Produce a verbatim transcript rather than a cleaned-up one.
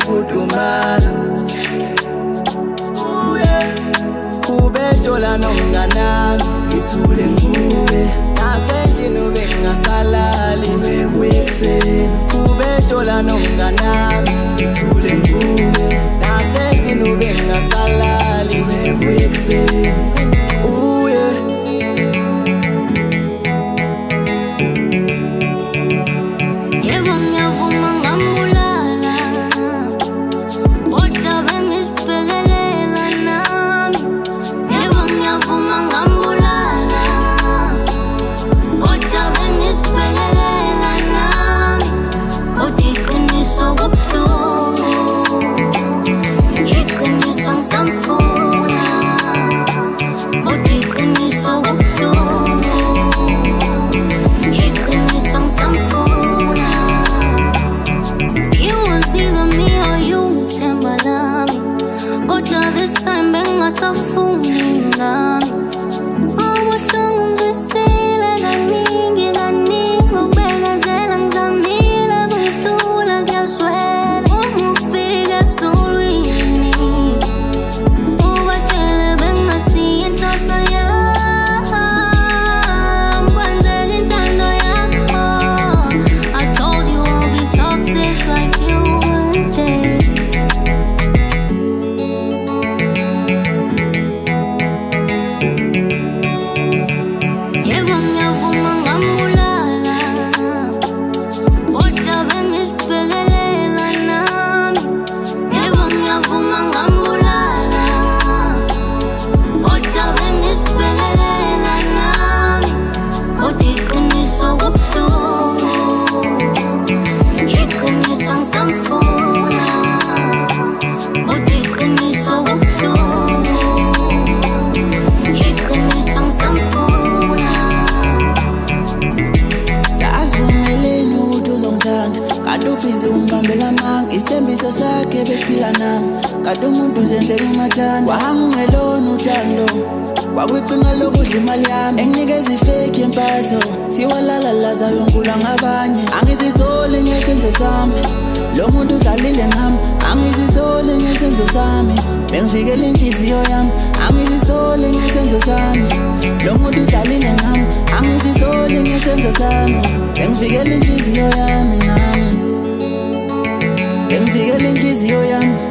ngiyafudumala Kubetola nomnganami ngithule nguwe Nasendlini ube ngasalali ube ekuseni Kubetola nomnganami ngithule nguwe Nasendlini ube ngasalali ube ekuseni Uye Yebo ngiyavuma ngambulala Kodwa bengisibhekelela nami Yebo ngiyavuma ngambulala Kodwa bengisibhekelela nami Kodwa iqiniso kubuhlungu Iqiniso ngisamfuna Kodwa iqiniso kubuhlungu Iqiniso ngisamfuna You was either me or you, themba lami Kodwa this time bengasafuni ngami Ubuhlungu ngizwisile kaningi kaningi Ukubekezela ngizamile kungihlula kuyaswela Uma ufika ezulwini Ubatshele bengasiyo inhloso yami Kwenzeka intando yakho I told you I'll be toxic like you one day Yebo ngiyavuma ngambulala Kodwa bengisibhekelela nami Yebo ngiyavuma ngambulala Kodwa bengisibhekelela nami Kodwa iqiniso kubuhlungu Iqiniso ngisamfuna Kodwa iqiniso kubuhlungu Iqiniso ngisamfuna Sazivumeleni ukuthi uzongithanda Kanti ubhizi ungibambela amanga Isembiso sakhe besiphila nami Kanti umuntu uzenzela umathanda Wahanga ungelona uthando Kwakwiqinga lokudla imali yami Enginikeza ifake impatho Siwalala laza yongula ngabanye Angizisoli ngesenzo sami Lo muntu udlalile ngami Angizisoli ngesenzo sami Bengivikela inhliziyo yami Angizisoli ngesenzo sami Lo muntu udlalile ngami Angizisoli ngesenzo sami Bengivikela inhliziyo yami nami Bengivikela inhliziyo yami